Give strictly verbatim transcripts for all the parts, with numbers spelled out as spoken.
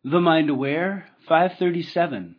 The Mind Aware, five thirty-seven.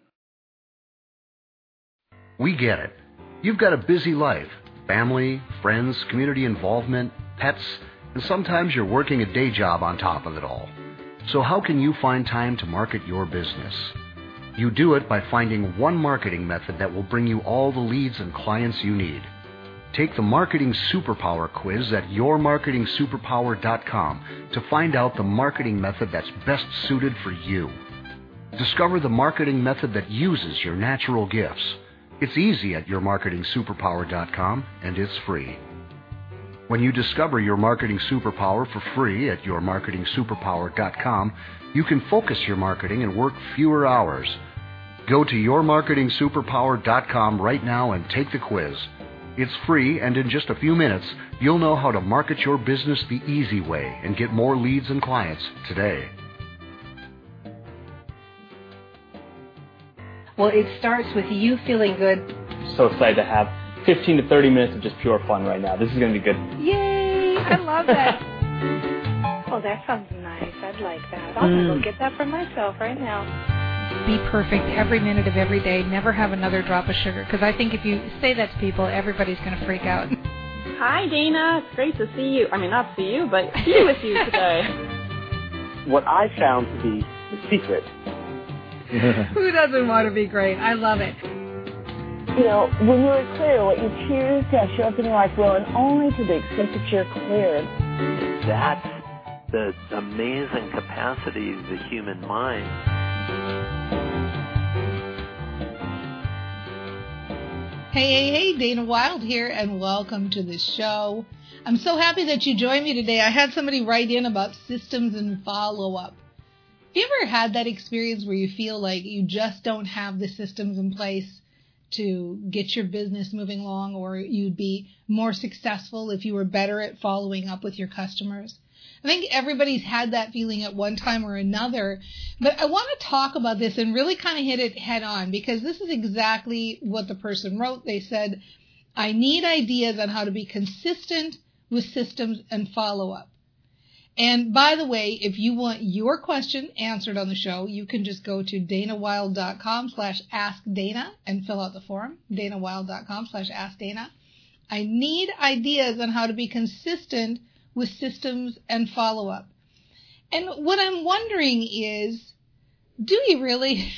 We get it. You've got a busy life. Family, friends, community involvement, pets, and sometimes you're working a day job on top of it all. So how can you find time to market your business? You do it by finding one marketing method that will bring you all the leads and clients you need. Take the Marketing Superpower quiz at your marketing superpower dot com to find out the marketing method that's best suited for you. Discover the marketing method that uses your natural gifts. It's easy at your marketing superpower dot com, and it's free. When you discover your marketing superpower for free at your marketing superpower dot com, you can focus your marketing and work fewer hours. Go to your marketing superpower dot com right now and take the quiz. It's free, and in just a few minutes, you'll know how to market your business the easy way and get more leads and clients today. Well, it starts with you feeling good. So excited to have fifteen to thirty minutes of just pure fun right now. This is going to be good. Yay! I love that. Oh, that sounds nice. I'd like that. I'll mm. go get that for myself right now. Be perfect every minute of every day. Never have another drop of sugar. Because I think if you say that to people, everybody's going to freak out. Hi, Dana. It's great to see you. I mean, not see you, but be with you today. What I found to be the secret. Who doesn't want to be great? I love it. You know, when you're clear, what you choose to show up in your life will, and only to the extent that you're clear. That's the amazing capacity of the human mind. Hey, hey, hey, Dana Wilde here, and welcome to the show. I'm so happy that you joined me today. I had somebody write in about systems and follow-up. Have you ever had that experience where you feel like you just don't have the systems in place to get your business moving along, or you'd be more successful if you were better at following up with your customers? I think everybody's had that feeling at one time or another, but I want to talk about this and really kind of hit it head on, because this is exactly what the person wrote. They said, I need ideas on how to be consistent with systems and follow-up. And by the way, if you want your question answered on the show, you can just go to danawilde.com slash askdana and fill out the form, danawilde.com slash askdana. I need ideas on how to be consistent with systems and follow-up. And what I'm wondering is, do you really?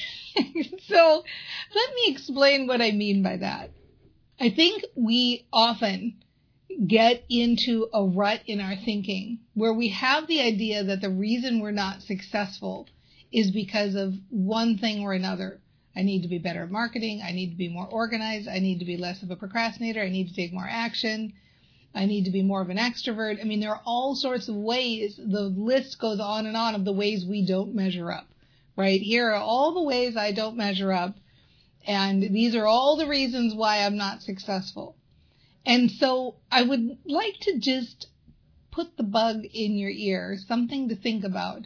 So let me explain what I mean by that. I think we often get into a rut in our thinking where we have the idea that the reason we're not successful is because of one thing or another. I need to be better at marketing. I need to be more organized. I need to be less of a procrastinator. I need to take more action. I need to be more of an extrovert. I mean, there are all sorts of ways. The list goes on and on of the ways we don't measure up, right? Here are all the ways I don't measure up, and these are all the reasons why I'm not successful. And so I would like to just put the bug in your ear, something to think about,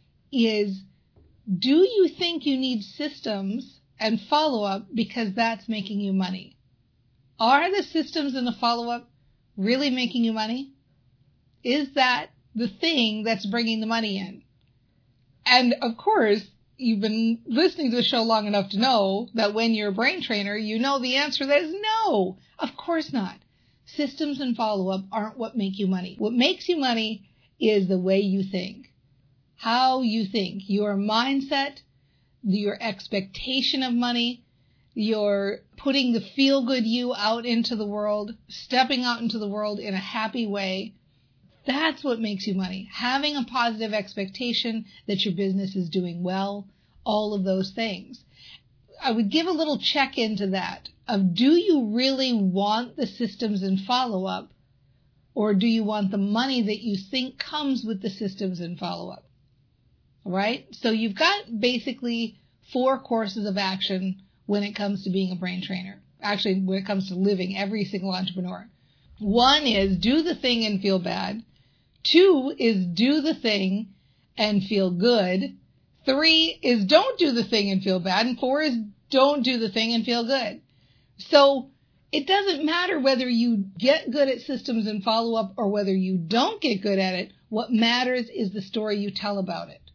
is, do you think you need systems and follow-up because that's making you money? Are the systems and the follow-up really making you money? Is that the thing that's bringing the money in? And of course, you've been listening to the show long enough to know that when you're a brain trainer, you know the answer that is no, of course not. Systems and follow-up aren't what make you money. What makes you money is the way you think, how you think, your mindset, your expectation of money, your putting the feel-good you out into the world, stepping out into the world in a happy way. That's what makes you money. Having a positive expectation that your business is doing well, all of those things. I would give a little check into that of, do you really want the systems and follow-up, or do you want the money that you think comes with the systems and follow-up? All right? So you've got basically four courses of action when it comes to being a brain trainer. Actually, when it comes to living, every single entrepreneur. One is do the thing and feel bad. Two is do the thing and feel good. Three is don't do the thing and feel bad. And four is don't do the thing and feel good. So it doesn't matter whether you get good at systems and follow-up or whether you don't get good at it. What matters is the story you tell about it.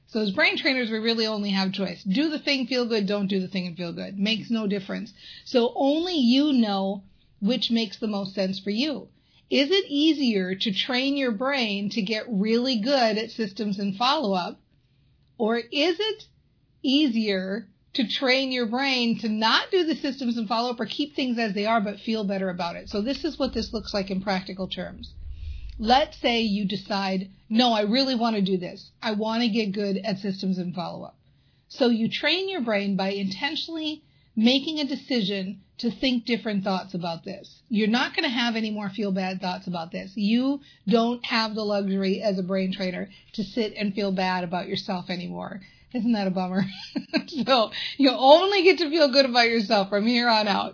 So as brain trainers, we really only have choice. Do the thing, feel good. Don't do the thing and feel good. Makes no difference. So only you know which makes the most sense for you. Is it easier to train your brain to get really good at systems and follow-up? Or is it easier to train your brain to not do the systems and follow-up or keep things as they are but feel better about it? So this is what this looks like in practical terms. Let's say you decide, no, I really want to do this. I want to get good at systems and follow-up. So you train your brain by intentionally making a decision to think different thoughts about this. You're not going to have any more feel bad thoughts about this. You don't have the luxury as a brain trainer to sit and feel bad about yourself anymore. Isn't that a bummer? So you only get to feel good about yourself from here on out.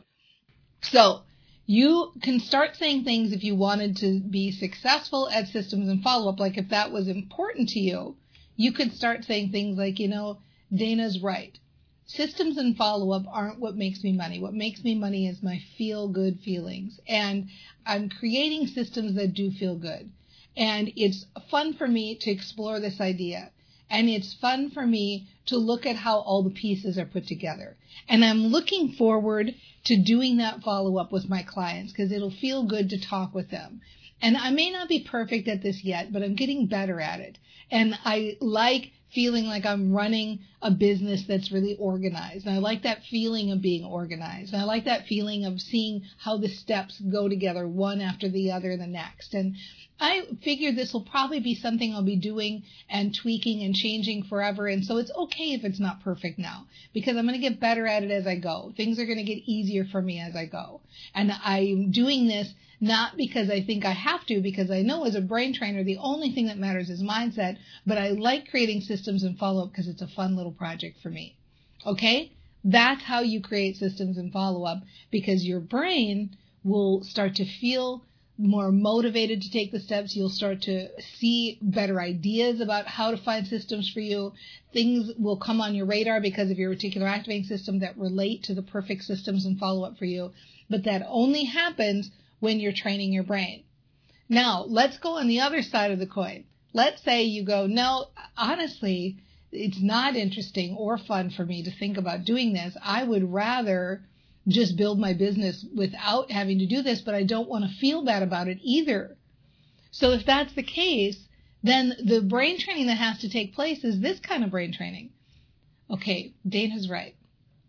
So you can start saying things if you wanted to be successful at systems and follow-up, like if that was important to you, you could start saying things like, you know, Dana's right. Systems and follow-up aren't what makes me money. What makes me money is my feel-good feelings. And I'm creating systems that do feel good. And it's fun for me to explore this idea. And it's fun for me to look at how all the pieces are put together. And I'm looking forward to doing that follow-up with my clients because it'll feel good to talk with them. And I may not be perfect at this yet, but I'm getting better at it. And I like feeling like I'm running a business that's really organized. And I like that feeling of being organized. And I like that feeling of seeing how the steps go together one after the other the next. And I figure this will probably be something I'll be doing and tweaking and changing forever. And so it's okay if it's not perfect now because I'm going to get better at it as I go. Things are going to get easier for me as I go. And I'm doing this not because I think I have to, because I know as a brain trainer, the only thing that matters is mindset. But I like creating systems and follow-up because it's a fun little project for me. Okay? That's how you create systems and follow-up because your brain will start to feel more motivated to take the steps. You'll start to see better ideas about how to find systems for you. Things will come on your radar because of your reticular activating system that relate to the perfect systems and follow-up for you. But that only happens when you're training your brain. Now, let's go on the other side of the coin. Let's say you go, no, honestly, it's not interesting or fun for me to think about doing this. I would rather just build my business without having to do this, but I don't want to feel bad about it either. So if that's the case, then the brain training that has to take place is this kind of brain training. Okay, Dana's right.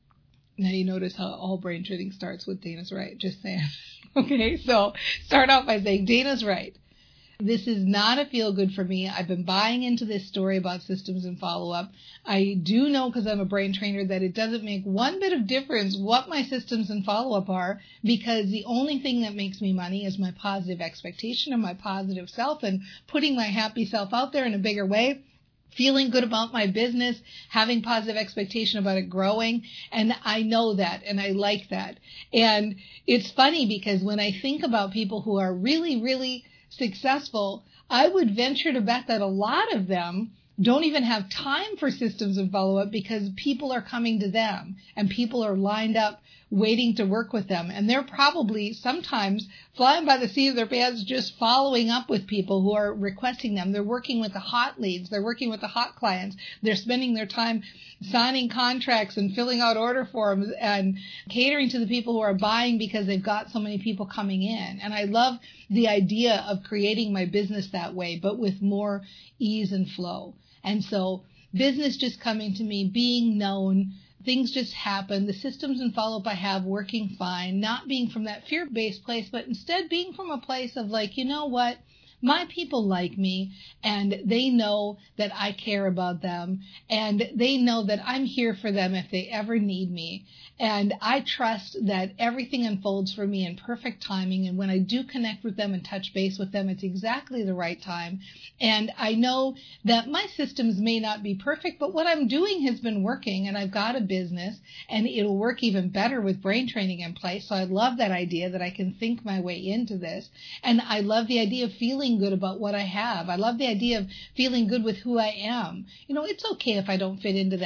Now you notice how all brain training starts with Dana's right, just saying. Okay, so start off by saying Dana's right. This is not a feel good for me. I've been buying into this story about systems and follow-up. I do know because I'm a brain trainer that it doesn't make one bit of difference what my systems and follow-up are because the only thing that makes me money is my positive expectation of my positive self and putting my happy self out there in a bigger way. Feeling good about my business, having positive expectation about it growing. And I know that and I like that. And it's funny because when I think about people who are really, really successful, I would venture to bet that a lot of them don't even have time for systems and follow-up because people are coming to them and people are lined up waiting to work with them. And they're probably sometimes flying by the seat of their pants just following up with people who are requesting them. They're working with the hot leads. They're working with the hot clients. They're spending their time signing contracts and filling out order forms and catering to the people who are buying because they've got so many people coming in. And I love the idea of creating my business that way, but with more ease and flow. And so business just coming to me, being known, things just happen, the systems and follow-up I have working fine, not being from that fear-based place, but instead being from a place of like, you know what? My people like me and they know that I care about them and they know that I'm here for them if they ever need me. And I trust that everything unfolds for me in perfect timing. And when I do connect with them and touch base with them, it's exactly the right time. And I know that my systems may not be perfect, but what I'm doing has been working and I've got a business and it'll work even better with brain training in place. So I love that idea that I can think my way into this. And I love the idea of feeling good about what I have. I love the idea of feeling good with who I am. You know, it's okay if I don't fit into that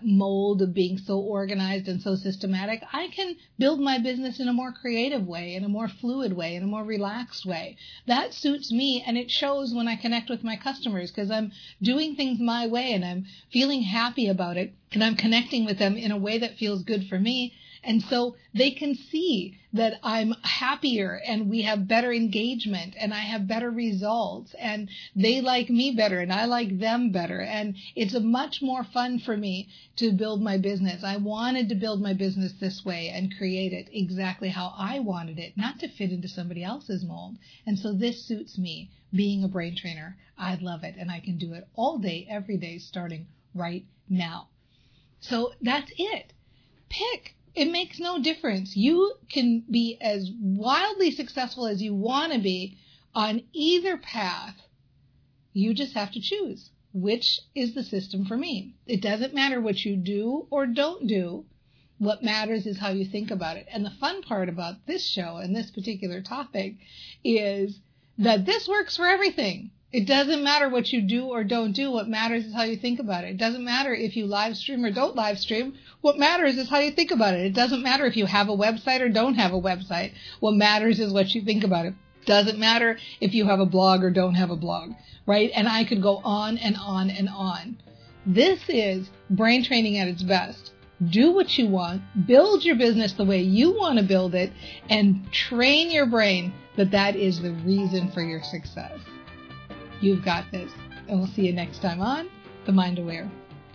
mold of being so organized and so systematic. I can build my business in a more creative way, in a more fluid way, in a more relaxed way. That suits me, and it shows when I connect with my customers because I'm doing things my way and I'm feeling happy about it, and I'm connecting with them in a way that feels good for me. And so they can see that I'm happier and we have better engagement and I have better results and they like me better and I like them better. And it's a much more fun for me to build my business. I wanted to build my business this way and create it exactly how I wanted it, not to fit into somebody else's mold. And so this suits me. Being a brain trainer, I love it and I can do it all day, every day, starting right now. So that's it. Pick. It makes no difference. You can be as wildly successful as you want to be on either path. You just have to choose which is the system for me. It doesn't matter what you do or don't do. What matters is how you think about it. And the fun part about this show and this particular topic is that this works for everything. It doesn't matter what you do or don't do. What matters is how you think about it. It doesn't matter if you live stream or don't live stream. What matters is how you think about it. It doesn't matter if you have a website or don't have a website. What matters is what you think about it. It doesn't matter if you have a blog or don't have a blog, right? And I could go on and on and on. This is brain training at its best. Do what you want, build your business the way you want to build it, and train your brain that that is the reason for your success. You've got this. And we'll see you next time on The Mind Aware.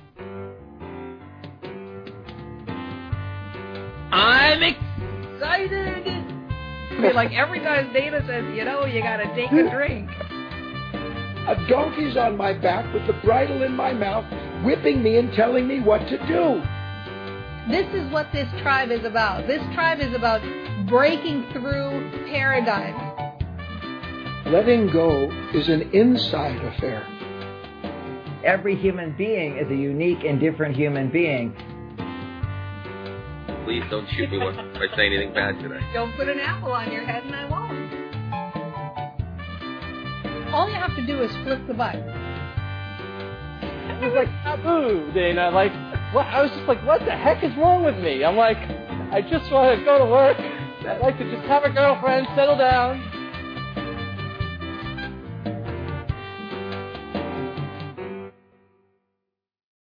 I'm excited! I mean, like every time Dana says, you know, you gotta take a drink. A donkey's on my back with the bridle in my mouth, whipping me and telling me what to do. This is what this tribe is about. This tribe is about breaking through paradigms. Letting go is an inside affair. Every human being is a unique and different human being. Please don't shoot me by saying anything bad today. Don't put an apple on your head and I won't. All you have to do is flip the button. It was like taboo, Dana. Like, what? I was just like, what the heck is wrong with me? I'm like, I just want to go to work. I'd like to just have a girlfriend, settle down.